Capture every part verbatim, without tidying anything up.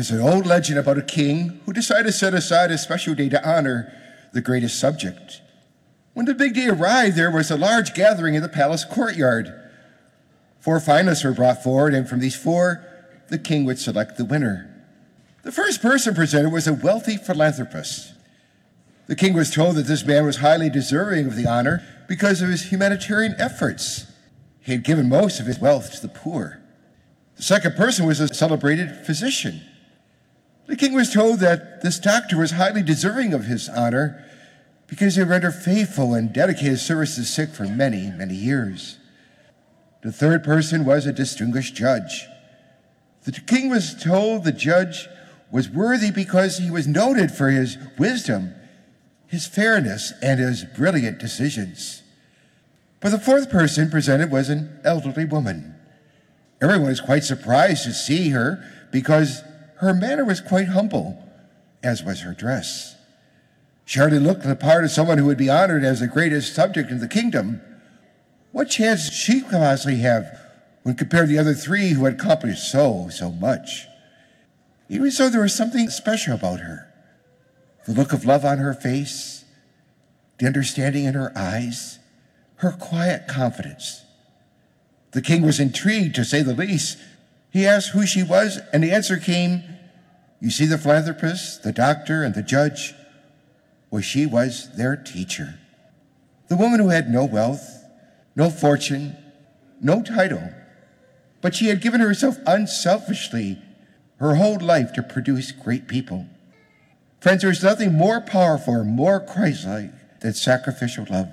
There's an old legend about a king who decided to set aside a special day to honor the greatest subject. When the big day arrived, there was a large gathering in the palace courtyard. Four finalists were brought forward, and from these four, the king would select the winner. The first person presented was a wealthy philanthropist. The king was told that this man was highly deserving of the honor because of his humanitarian efforts. He had given most of his wealth to the poor. The second person was a celebrated physician. The king was told that this doctor was highly deserving of his honor because he rendered faithful and dedicated service to the sick for many, many years. The third person was a distinguished judge. The king was told the judge was worthy because he was noted for his wisdom, his fairness, and his brilliant decisions. But the fourth person presented was an elderly woman. Everyone was quite surprised to see her because her manner was quite humble, as was her dress. She hardly looked the part of someone who would be honored as the greatest subject in the kingdom. What chance did she possibly have when compared to the other three who had accomplished so, so much? Even so, there was something special about her. The look of love on her face, the understanding in her eyes, her quiet confidence. The king was intrigued, to say the least. He asked who she was, and the answer came, "You see the philanthropist, the doctor, and the judge? Well, she was their teacher." The woman who had no wealth, no fortune, no title, but she had given herself unselfishly her whole life to produce great people. Friends, there is nothing more powerful or more Christ-like than sacrificial love.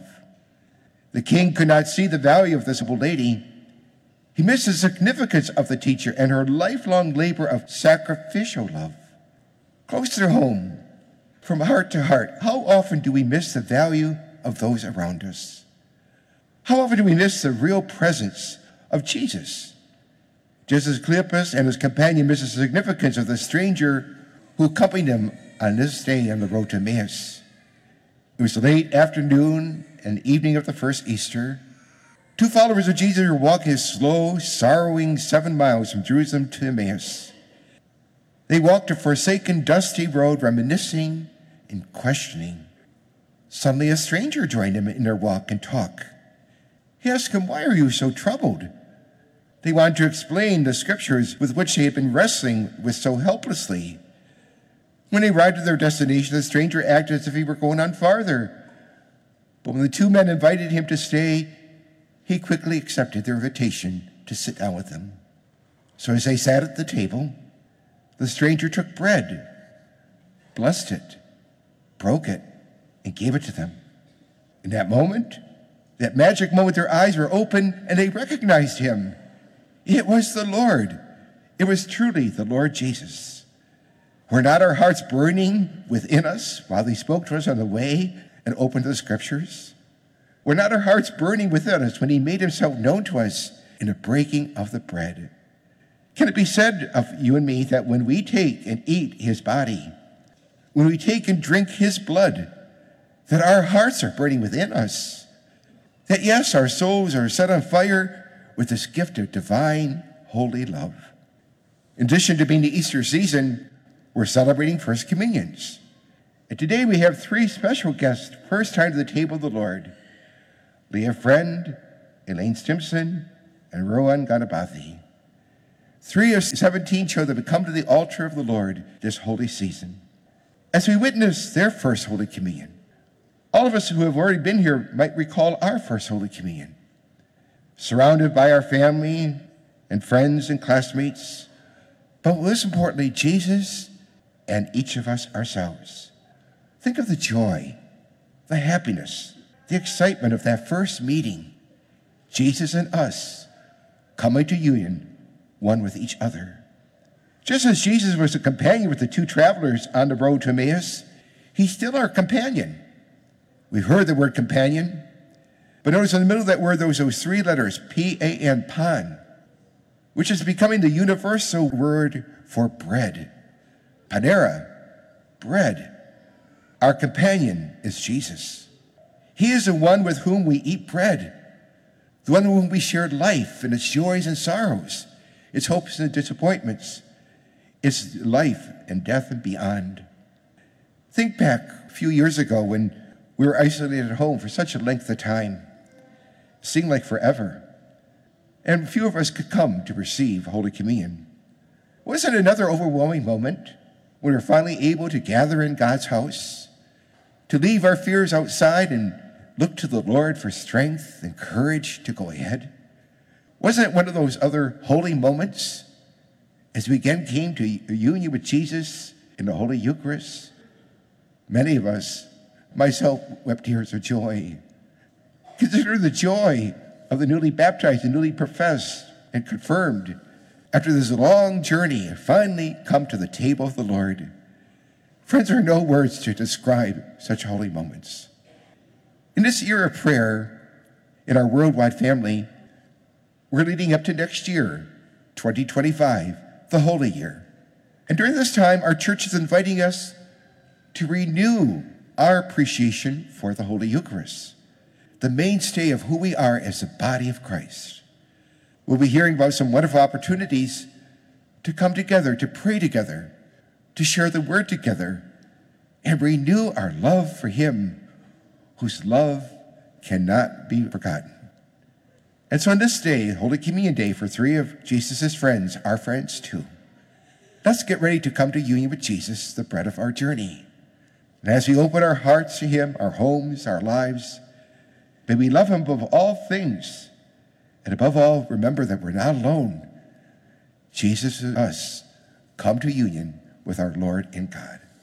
The king could not see the value of this old lady. He missed the significance of the teacher and her lifelong labor of sacrificial love. Close to home, from heart to heart, how often do we miss the value of those around us? How often do we miss the real presence of Jesus? Just as Cleopas and his companion missed the significance of the stranger who accompanied them on this day on the road to Emmaus. It was late afternoon and evening of the first Easter. Two followers of Jesus were walking a slow, sorrowing seven miles from Jerusalem to Emmaus. They walked a forsaken, dusty road, reminiscing and questioning. Suddenly, a stranger joined them in their walk and talk. He asked them, "Why are you so troubled?" They wanted to explain the scriptures with which they had been wrestling with so helplessly. When they arrived at their destination, the stranger acted as if he were going on farther. But when the two men invited him to stay, he quickly accepted their invitation to sit down with them. So as they sat at the table, the stranger took bread, blessed it, broke it, and gave it to them. In that moment, that magic moment, their eyes were open and they recognized him. It was the Lord. It was truly the Lord Jesus. Were not our hearts burning within us while he spoke to us on the way and opened the scriptures? Were not our hearts burning within us when he made himself known to us in the breaking of the bread? Can it be said of you and me that when we take and eat his body, when we take and drink his blood, that our hearts are burning within us? That yes, our souls are set on fire with this gift of divine, holy love. In addition to being the Easter season, we're celebrating First Communions. And today we have three special guests, first time to the table of the Lord. Leah Friend, Elaine Stimson, and Rowan Ganabathi. Three of seventeen children have come to the altar of the Lord this holy season. As we witness their first Holy Communion, all of us who have already been here might recall our first Holy Communion. Surrounded by our family and friends and classmates, but most importantly, Jesus and each of us ourselves. Think of the joy, the happiness, the excitement of that first meeting. Jesus and us coming to union, one with each other. Just as Jesus was a companion with the two travelers on the road to Emmaus, he's still our companion. We've heard the word companion, but notice in the middle of that word, there was those three letters, P A N, pan, which is becoming the universal word for bread. Panera, bread. Our companion is Jesus. He is the one with whom we eat bread, the one with whom we share life and its joys and sorrows, its hopes and disappointments. It's life and death and beyond. Think back a few years ago when we were isolated at home for such a length of time. It seemed like forever. And few of us could come to receive Holy Communion. Wasn't it another overwhelming moment when we were finally able to gather in God's house, to leave our fears outside and look to the Lord for strength and courage to go ahead? Wasn't it one of those other holy moments as we again came to union with Jesus in the Holy Eucharist? Many of us, myself, wept tears of joy. Consider the joy of the newly baptized and newly professed and confirmed after this long journey and finally come to the table of the Lord. Friends, there are no words to describe such holy moments. In this year of prayer, in our worldwide family, we're leading up to next year, twenty twenty-five, the Holy Year. And during this time, our church is inviting us to renew our appreciation for the Holy Eucharist, the mainstay of who we are as the body of Christ. We'll be hearing about some wonderful opportunities to come together, to pray together, to share the word together, and renew our love for him whose love cannot be forgotten. And so on this day, Holy Communion Day, for three of Jesus' friends, our friends too, let's get ready to come to union with Jesus, the bread of our journey. And as we open our hearts to him, our homes, our lives, may we love him above all things. And above all, remember that we're not alone. Jesus and us come to union with our Lord and God.